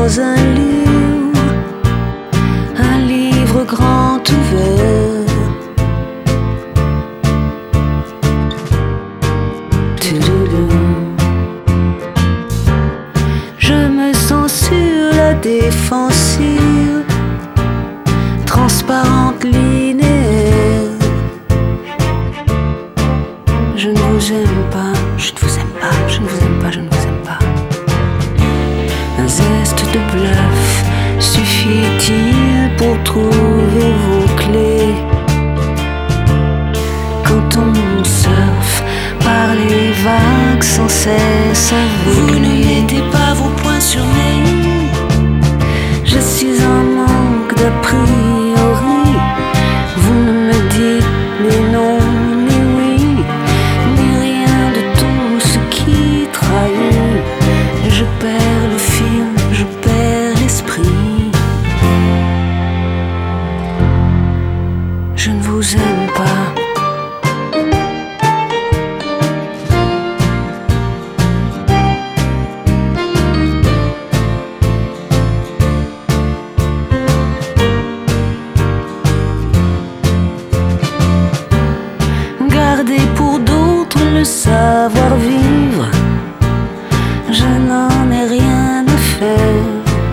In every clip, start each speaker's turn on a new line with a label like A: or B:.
A: pas un livre grand ouvert. Je me sens sur la défensive, transparente, linéaire. Je ne vous aime pas, je ne vous aime pas, je ne vous aime pas, je ne vous aime pas. Un zeste de bluff suffit-il pour trouver vos clés? Quand on surfe par les vagues sans cesse aveuglé, vous ne mettez pas vos poings sur mes i. Je suis en manque d'a priori. Vous ne me dites ni non ni oui, ni rien de tout ce qui trahit. Je perds le fil, je perds l'esprit. Je ne vous aime pas. Garder pour d'autres le savoir-vivre, je n'en ai rien à faire.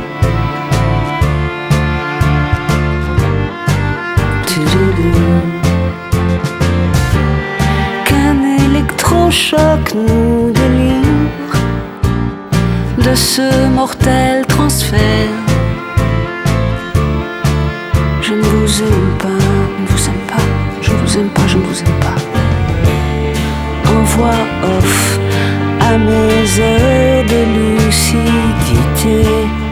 A: Qu'un électrochoc nous délivre de ce mortel transfert. Je ne vous aime pas, ne vous aime pas, je ne vous aime pas, je ne vous aime pas. En voix off à mes heures de lucidité,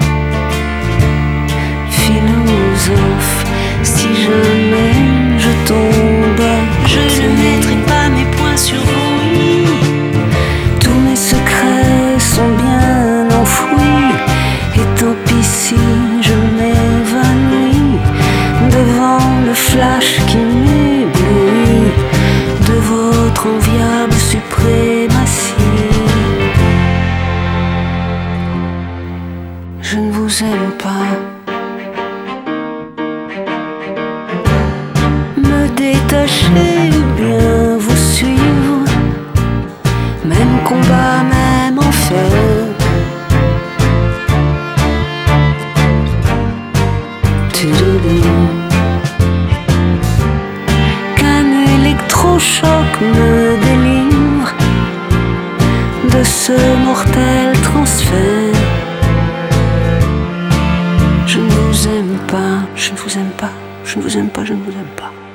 A: philosophe, si jamais je tombe, je ne mettrai pas mes poings sur vos i. Tous mes secrets sont bien enfouis, et tant pis si je m'évanouis devant le flash qui m'éblouit de votre enviable suprématie. Je ne vous aime pas. Me détacher ou bien vous suivre, même combat, même enfer. Qu'un électrochoc me délivre de ce mortel transfert. Je ne vous aime pas, je ne vous aime pas, je ne vous aime pas, je ne vous aime pas.